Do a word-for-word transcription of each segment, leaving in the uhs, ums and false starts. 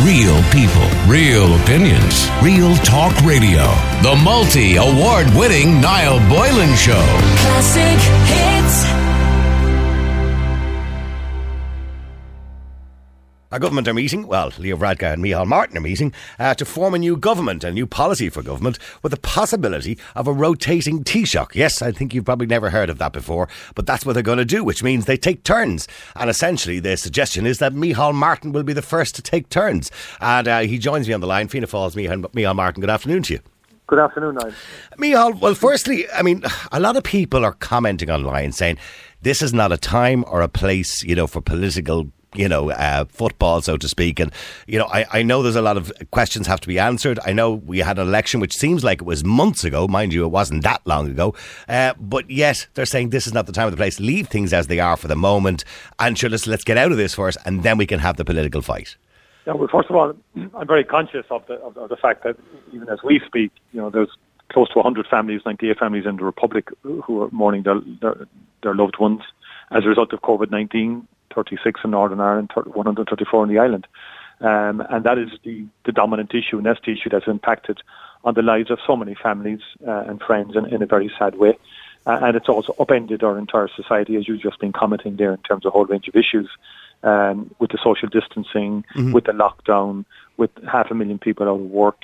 Real people, real opinions, Real Talk Radio. The multi-award-winning Niall Boylan Show. Classic hits. Our government are meeting, well, Leo Varadkar and Micheál Martin are meeting, uh, to form a new government, a new policy for government, with the possibility of a rotating Taoiseach. Yes, I think you've probably never heard of that before, but that's what they're going to do, which means they take turns. And essentially, the suggestion is that Micheál Martin will be the first to take turns. And uh, he joins me on the line. Fianna Fáil's Micheál Martin, good afternoon to you. Good afternoon, Niall. Micheál, well, firstly, I mean, a lot of people are commenting online saying this is not a time or a place, you know, for political you know, uh, football, so to speak. And, you know, I, I know there's a lot of questions have to be answered. I know we had an election, which seems like it was months ago. Mind you, it wasn't that long ago. Uh, but yet they're saying this is not the time or the place. Leave things as they are for the moment. And sure, let's, let's get out of this first, and then we can have the political fight. Yeah, well, first of all, I'm very conscious of the, of, of the fact that even as we speak, you know, there's close to one hundred families, ninety-eight families in the Republic who are mourning their, their, their loved ones as a result of COVID nineteen. thirty-six in Northern Ireland, one hundred thirty-four on the island. Um, and that is the, the dominant issue, and that's the issue that's impacted on the lives of so many families uh, and friends in, in a very sad way. Uh, and it's also upended our entire society, as you've just been commenting there, in terms of a whole range of issues, um, with the social distancing, mm-hmm. with the lockdown, with half a million people out of work.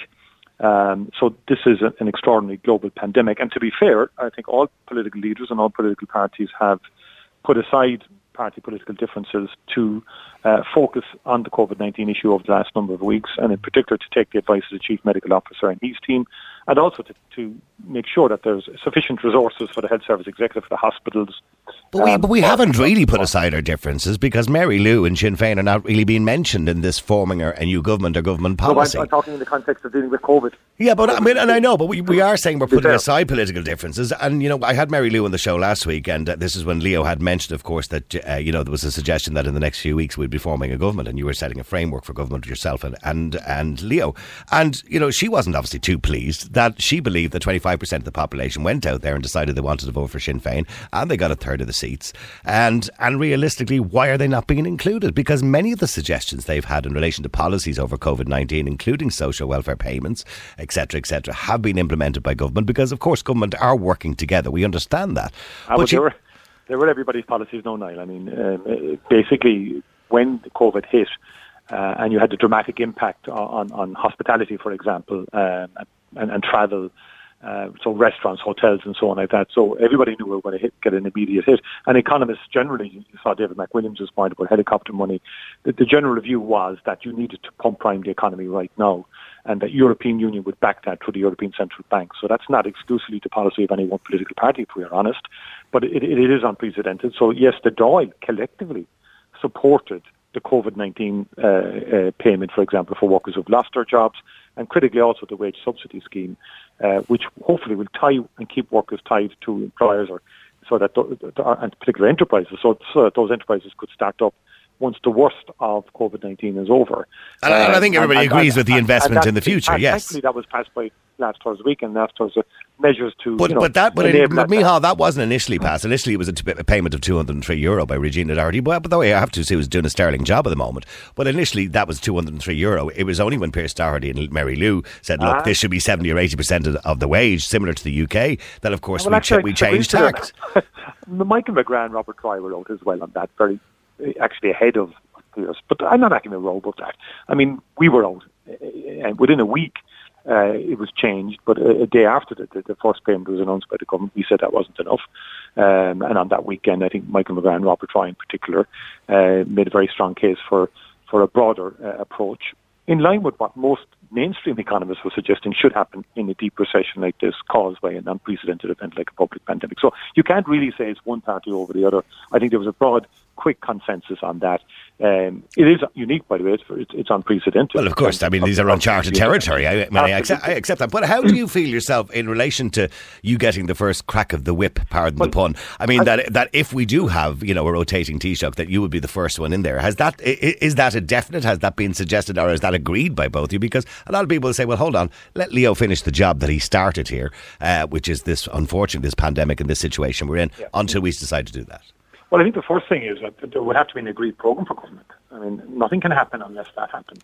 Um, so this is a, an extraordinary global pandemic. And to be fair, I think all political leaders and all political parties have put aside party political differences to uh, focus on the COVID nineteen issue over the last number of weeks, and in particular to take the advice of the Chief Medical Officer and his team, and also to, to make sure that there's sufficient resources for the Health Service Executive, for the hospitals. But we, um, but we haven't really put aside our differences, because Mary Lou and Sinn Féin are not really being mentioned in this forming a new government or government policy. No, I'm, I'm talking in the context of dealing with COVID. Yeah, but I mean, and I know, but we, we are saying we're putting aside political differences. And, you know, I had Mary Lou on the show last week, and uh, this is when Leo had mentioned, of course, that, uh, you know, there was a suggestion that in the next few weeks we'd be forming a government, and you were setting a framework for government with yourself and, and, and Leo. And, you know, she wasn't obviously too pleased that she believed that twenty-five percent of the population went out there and decided they wanted to vote for Sinn Féin, and they got a third of the seats. And, and realistically, why are they not being included? Because many of the suggestions they've had in relation to policies over COVID nineteen, including social welfare payments, et cetera, et cetera, have been implemented by government, because, of course, government are working together. We understand that. I but you, They were everybody's policies, no, Niall. I mean, um, basically, when the COVID hit, uh, and you had the dramatic impact on, on hospitality, for example, um, and, and travel, uh, so restaurants, hotels, and so on like that. So everybody knew we were going to hit, get an immediate hit. And economists generally, you saw David McWilliams' point about helicopter money, the, the general view was that you needed to pump prime the economy right now, and that European Union would back that through the European Central Bank. So that's not exclusively the policy of any one political party, if we are honest, but it, it is unprecedented. So yes, the Dáil collectively supported the COVID nineteen uh, uh, payment, for example, for workers who've lost their jobs, and critically also the wage subsidy scheme, uh, which hopefully will tie and keep workers tied to employers, or so that th- th- and particular enterprises, so, so that those enterprises could start up once the worst of COVID nineteen is over. And, um, and I think everybody and, agrees and, with the and, investment and in the future, and yes. Thankfully, that was passed by last Thursday week, and last Thursday measures to, But, you know, but that, but, it, but that. Micheál, that wasn't initially passed. Initially, it was a, t- a payment of two hundred three euro by Regina Doherty. But, but the way I have to say, was doing a sterling job at the moment. But initially, that was two hundred three euro. It was only when Pierce Doherty and Mary Lou said, look, ah. this should be seventy or eighty percent of, of the wage, similar to the U K, that, of course, well, we, ch- we changed tact. Michael McGrath and Robert Troy were out as well on that, very actually ahead of Pierce. But I'm not acting a row about that. I mean, we were out. And within a week, Uh, it was changed, but a, a day after the, the, the first payment was announced by the government, we said that wasn't enough. Um, and on that weekend, I think Michael McGrath and Robert Troy in particular uh, made a very strong case for, for a broader uh, approach, in line with what most mainstream economists were suggesting should happen in a deep recession like this, caused by an unprecedented event like a public pandemic. So you can't really say it's one party over the other. I think there was a broad, quick consensus on that. Um, it is unique, by the way. It's, it's unprecedented. Well, of course. I mean, these are uncharted territory. I, I, mean, I, accept, I accept that. But how do you feel yourself in relation to you getting the first crack of the whip, pardon well, the pun? I mean, I, that that if we do have, you know, a rotating Taoiseach, that you would be the first one in there. Has that is that a definite? Has that been suggested, or is that agreed by both of you? Because a lot of people say, well, hold on, let Leo finish the job that he started here, uh, which is this, unfortunately, this pandemic and this situation we're in, yeah. until we decide to do that. Well, I think the first thing is that there would have to be an agreed programme for government. I mean, nothing can happen unless that happens.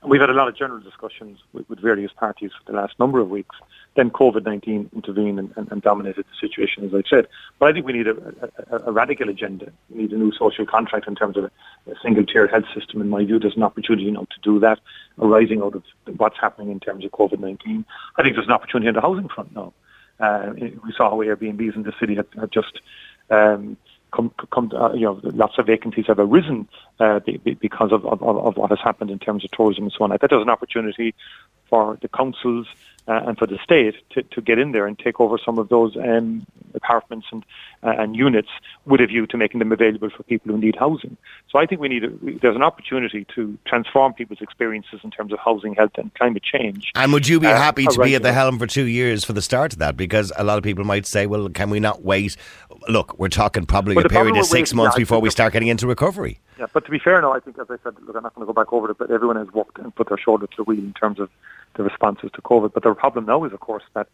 And we've had a lot of general discussions with, with various parties for the last number of weeks. Then COVID nineteen intervened and, and, and dominated the situation, as I said. But I think we need a, a, a radical agenda. We need a new social contract in terms of a, a single-tier health system. In my view, there's an opportunity now to do that, arising out of what's happening in terms of COVID nineteen. I think there's an opportunity on the housing front now. Uh, we saw how Airbnbs in the city had, had just um, come, come uh, you know, lots of vacancies have arisen uh, be, be because of, of, of what has happened in terms of tourism and so on. I think there's an opportunity for the councils uh, and for the state to, to get in there and take over some of those um, apartments and uh, and units with a view to making them available for people who need housing. So I think we need a, there's an opportunity to transform people's experiences in terms of housing, health and climate change. And would you be uh, happy to right be at the now. helm for two years for the start of that? Because a lot of people might say, well, can we not wait? Look, we're talking probably Well, a the period problem of with six waiting, months yeah, I before think we the- start getting into recovery. Yeah, but to be fair now, I think, as I said, look, I'm not going to go back over it, but everyone has worked and put their shoulder to the wheel in terms of the responses to COVID. But the problem now is, of course, that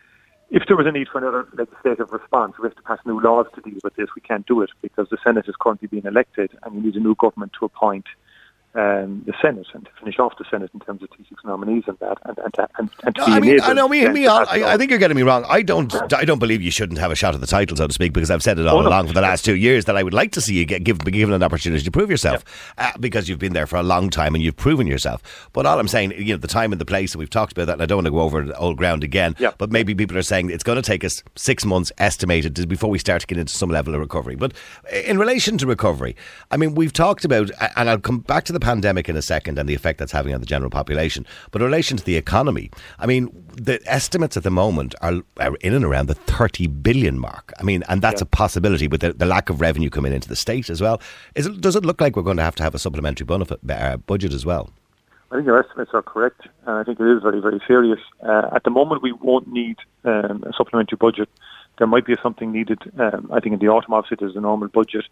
if there was a need for another legislative response, we have to pass new laws to deal with this. We can't do it because the Senate is currently being elected and you need a new government to appoint um, the Senate and to finish off the Senate in terms of T six nominees and that. And, and, and, and to No, be I mean, enabled I know, me, then me, to I, pass I laws. think you're getting me wrong. I don't, I don't believe you shouldn't have a shot at the title, so to speak, because I've said it all Oh, no. along for the last two years that I would like to see you get give, be given an opportunity to prove yourself, uh, because you've been there for a long time and you've proven yourself. But all I'm saying, you know, the time and the place, and we've talked about that, and I don't want to go over the old ground again. Yeah. But maybe people are saying it's going to take us six months estimated to- before we start to get into some level of recovery. But in relation to recovery, I mean, we've talked about, and I'll come back to the pandemic in a second and the effect that's having on the general population. But in relation to the economy, I mean, the estimates at the moment are, are in and around the thirty billion mark. I mean, and that's Yeah. a possibility with the, the lack of revenue coming into the state as well. Is it, does it look like we're going to have to have a supplementary benefit, uh, budget as well? I think your estimates are correct, and I think it is very, very serious. Uh, at the moment, we won't need um, a supplementary budget. There might be something needed. Um, I think in the autumn, obviously, there's a normal budget.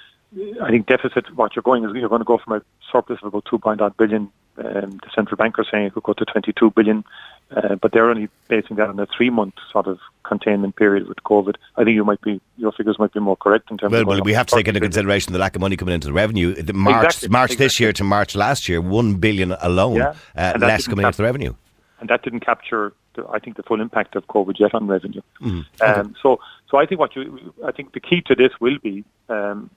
I think deficit, what you're going is you're going to go from a surplus of about two point eight billion. Um, the central bank are saying it could go to twenty-two billion, uh, but they're only basing that on a three-month sort of containment period with COVID. I think you might be your figures might be more correct in terms Well, of. well going we up have to take into thirty billion. consideration the lack of money coming into the revenue. The March, Exactly, March this exactly. year to March last year, one billion alone, Yeah, uh, and that less didn't coming cap- into the revenue. and that didn't capture, the, I think, the full impact of COVID yet on revenue. Mm, Um, so, so I think what you, I think the key to this will be, um,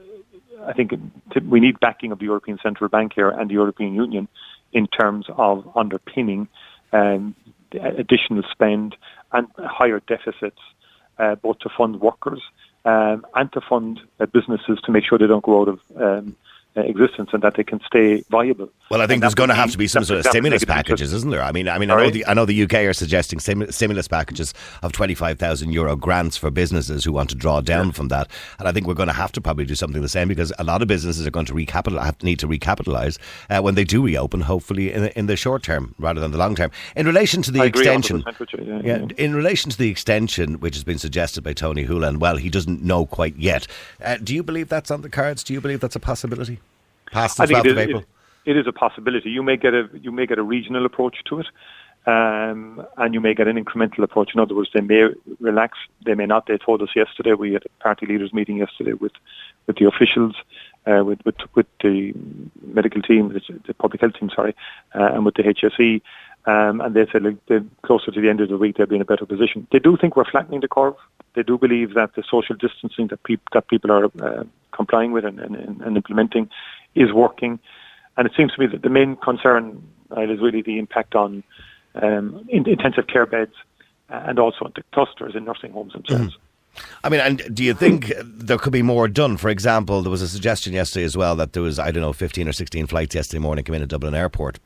I think to, we need backing of the European Central Bank here and the European Union in terms of underpinning um, the additional spend and higher deficits, uh, both to fund workers um, and to fund uh, businesses to make sure they don't go out of um, uh, existence and that they can stay viable. Well, I think And there's that going to would have mean- to be some that- sort of that would stimulus make it packages, just- isn't there? I mean, I mean, I know Sorry? the I know the U K are suggesting stim- stimulus packages of twenty-five thousand euro grants for businesses who want to draw down from that, and I think we're going to have to probably do something the same because a lot of businesses are going to recapital have to need to recapitalise uh, when they do reopen, hopefully in the, in the short term rather than the long term. In relation to the I agree extension, one hundred percent with you, yeah, yeah, yeah. in relation to the extension which has been suggested by Tony Hula, and well, he doesn't know quite yet. Uh, do you believe that's on the cards? Do you believe that's a possibility? Past the I think twelfth it of is, April. it, it is a possibility. You may get a you may get a regional approach to it, um, and you may get an incremental approach. In other words, they may relax, they may not. They told us yesterday. We had a party leaders meeting yesterday with with the officials, uh, with, with with the medical team, the, the public health team, sorry, uh, and with the H S E. Um, and they said, like, they're closer to the end of the week, they'll be in a better position. They do think we're flattening the curve. They do believe that the social distancing that, peop- that people are uh, complying with and, and, and implementing is working. And it seems to me that the main concern uh, is really the impact on um, in- intensive care beds and also the clusters in nursing homes themselves. I mean, and do you think there could be more done? For example, there was a suggestion yesterday as well that there was, I don't know, fifteen or sixteen flights yesterday morning coming into Dublin Airport.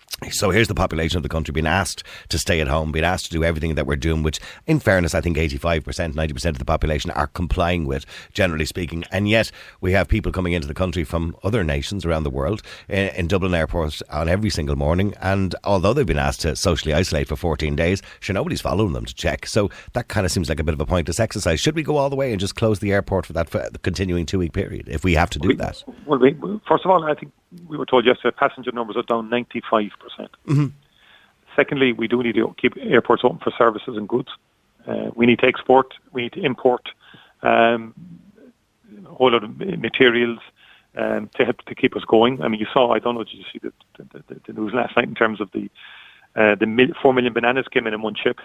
So here's the population of the country being asked to stay at home, being asked to do everything that we're doing, which, in fairness, I think eighty-five percent, ninety percent of the population are complying with, generally speaking. And yet we have people coming into the country from other nations around the world in, in Dublin Airport on every single morning. And although they've been asked to socially isolate for fourteen days, sure, nobody's following them to check. So that kind of seems like a bit of a pointless exercise. Should we go all the way and just close the airport for that for the continuing two-week period if we have to do We- that? Well, we, first of all, I think we were told yesterday passenger numbers are down ninety-five percent. Mm-hmm. Secondly, we do need to keep airports open for services and goods. Uh, we need to export, we need to import um, a whole lot of materials um, to help to keep us going. I mean, you saw, I don't know, did you see the, the, the, the news last night in terms of the uh, the mil- four million bananas came in in one chip.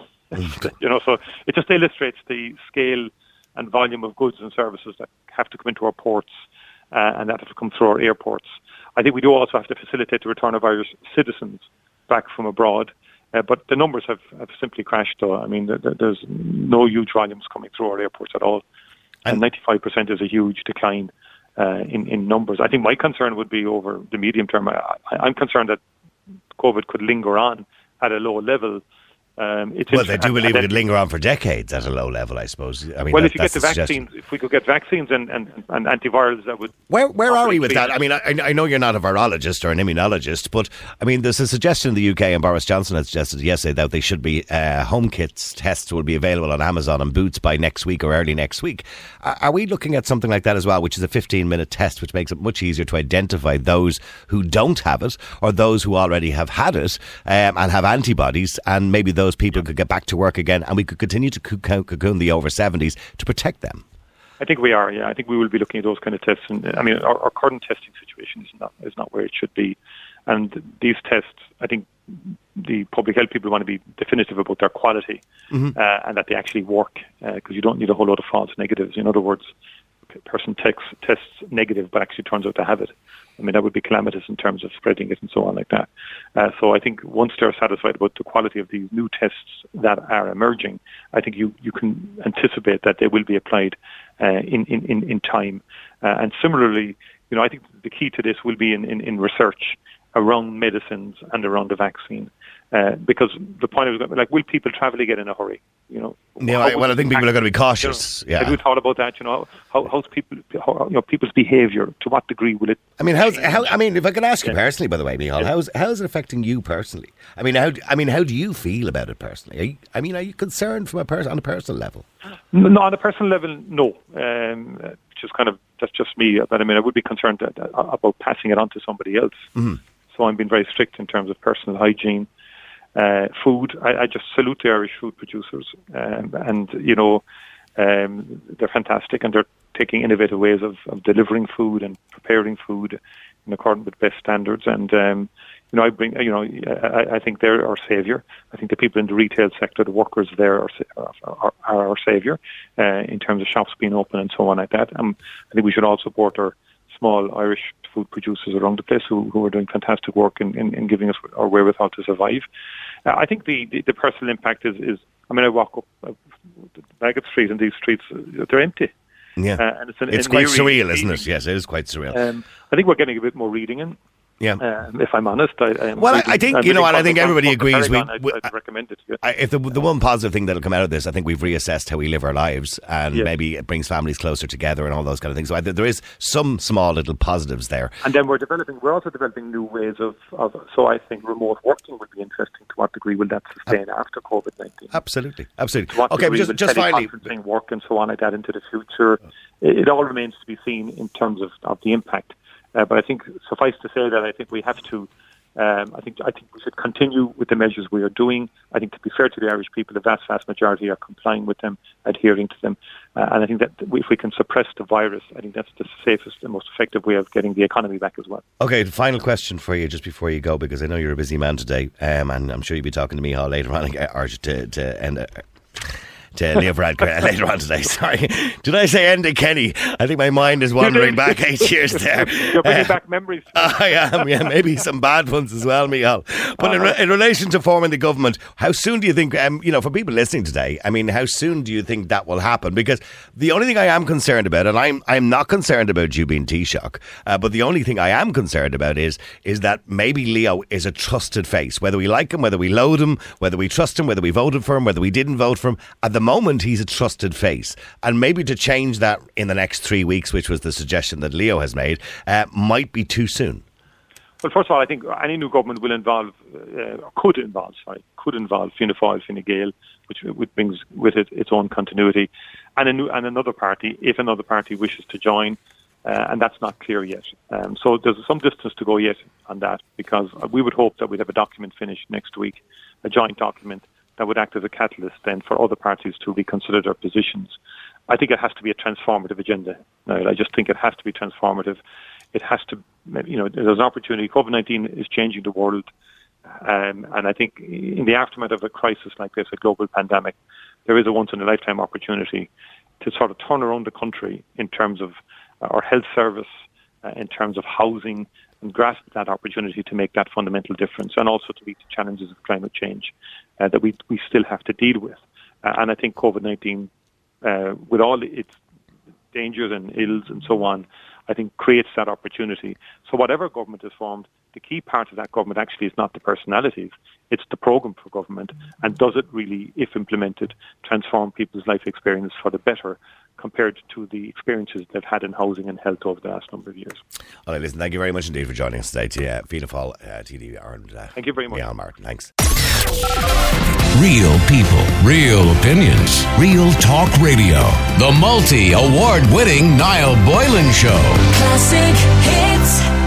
You know, so it just illustrates the scale and volume of goods and services that have to come into our ports uh, and that have to come through our airports. I think we do also have to facilitate the return of Irish citizens back from abroad. Uh, but the numbers have, have simply crashed, though. I mean, th- th- there's no huge volumes coming through our airports at all. And, and ninety-five percent is a huge decline uh, in, in numbers. I think my concern would be over the medium term. I, I'm concerned that COVID could linger on at a low level. Um, it's well, they do believe it could linger on for decades at a low level, I suppose. I mean, well, that, if you get the, the vaccines, if we could get vaccines and, and, and antivirals, that would... Where where are we with that? I mean, I, I know you're not a virologist or an immunologist, but, I mean, there's a suggestion in the U K, and Boris Johnson has suggested yesterday that they should be, uh, home kits tests will be available on Amazon and Boots by next week or early next week. Are, are we looking at something like that as well, which is a fifteen-minute test, which makes it much easier to identify those who don't have it or those who already have had it um, and have antibodies, and maybe those people could get back to work again, and we could continue to cocoon the over seventies to protect them? I think we are, yeah. I think we will be looking at those kind of tests. And I mean, our, our current testing situation is not is not where it should be. And these tests, I think the public health people want to be definitive about their quality mm-hmm. uh, and that they actually work, because uh, you don't need a whole lot of false negatives. In other words, a person tests, tests negative but actually turns out to have it. I mean, that would be calamitous in terms of spreading it and so on like that. Uh, so I think once they're satisfied about the quality of these new tests that are emerging, I think you, you can anticipate that they will be applied uh, in, in, in time. Uh, and similarly, you know, I think the key to this will be in, in, in research around medicines and around the vaccine. Uh, because the point is, like, will people travel again in a hurry? You know, yeah, I, well, I think people are going to be cautious. You know, yeah, have you thought about that? You know, how, how's people, how, you know, people's behaviour? To what degree will it? I mean, how's how? I mean, if I can ask you personally, by the way, Micheál, yeah. how's how's it affecting you personally? I mean, how? I mean, how do you feel about it personally? Are you, I mean, are you concerned from a person on a personal level? No, on a personal level, no. Um, which is kind of that's just me. But I mean, I would be concerned that, uh, about passing it on to somebody else. Mm-hmm. So I'm being very strict in terms of personal hygiene. Uh, food, I, I just salute the Irish food producers, um, and you know um, they're fantastic, and they're taking innovative ways of, of delivering food and preparing food in accordance with best standards. And um, you know, I bring, you know, I, I think they're our saviour. I think the people in the retail sector, the workers there, are are, are, are our saviour uh, in terms of shops being open and so on like that. Um, I think we should all support our small Irish food producers around the place who, who are doing fantastic work in, in, in giving us our wherewithal to survive. Uh, I think the, the, the personal impact is, is, I mean, I walk up uh, Bagot Street, and these streets, uh, they're empty. Yeah, uh, and it's, an, it's an quite eerie surreal, feeling. isn't it? Yes, it is quite surreal. Um, I think we're getting a bit more reading in. Yeah. Um, if I'm honest, I, I well, I, I think I'm you know what I think think everybody agrees. We, I'd, we, I'd recommend it. Yeah. I, if the the one positive thing that'll come out of this, I think we've reassessed how we live our lives, and yes. maybe it brings families closer together and all those kind of things. So I, there is some small little positives there. And then we're developing. We're also developing new ways of. of so I think remote working would be interesting. To what degree will that sustain uh, after COVID nineteen? Absolutely, absolutely. To what okay, degree just will just finally, teleconferencing work and so on like that into the future. It, it all remains to be seen in terms of, of the impact. Uh, but I think suffice to say that I think we have to. Um, I think I think we should continue with the measures we are doing. I think, to be fair to the Irish people, the vast, vast majority are complying with them, adhering to them. Uh, and I think that if we can suppress the virus, I think that's the safest and most effective way of getting the economy back as well. Okay, the final question for you just before you go, because I know you're a busy man today, um, and I'm sure you'll be talking to me all later on, or to, to end. Uh, to Leo Varadkar later on today. Sorry. Did I say Enda Kenny? I think my mind is wandering back eight years there. You're bringing uh, back memories. I am, yeah. Maybe some bad ones as well, Micheál. But uh, in, re- in relation to forming the government, how soon do you think, um, you know, for people listening today, I mean, how soon do you think that will happen? Because the only thing I am concerned about, and I'm I'm not concerned about you being Taoiseach, uh, but the only thing I am concerned about is is that maybe Leo is a trusted face. Whether we like him, whether we loathe him, whether we trust him, whether we voted for him, whether we didn't vote for him, at the moment he's a trusted face, and maybe to change that in the next three weeks, which was the suggestion that Leo has made, uh, might be too soon. Well, first of all, I think any new government will involve, uh, could involve, sorry, could involve Fianna Fáil, Fine Gael, which, which brings with it its own continuity, and a new and another party if another party wishes to join, uh, and that's not clear yet. Um, so there's some distance to go yet on that, because we would hope that we'd have a document finished next week, a joint document that would act as a catalyst then for other parties to reconsider their positions. I think it has to be a transformative agenda. Now, I just think it has to be transformative. It has to you know, there's an opportunity. COVID nineteen is changing the world. Um, and I think in the aftermath of a crisis like this, a global pandemic, there is a once-in-a-lifetime opportunity to sort of turn around the country in terms of our health service, uh, in terms of housing, and grasp that opportunity to make that fundamental difference, and also to meet the challenges of climate change uh, that we we still have to deal with. Uh, and I think COVID nineteen, uh, with all its dangers and ills and so on, I think creates that opportunity. So whatever government is formed, the key part of that government actually is not the personalities, it's the programme for government, and does it really, if implemented, transform people's life experience for the better compared to the experiences they've had in housing and health over the last number of years. All right, listen, thank you very much indeed for joining us today. To uh, Fianna Fáil, uh, T D and uh, thank you very much. Micheál Martin, thanks. Real people, real opinions, real talk radio. The multi-award winning Niall Boylan Show. Classic hits.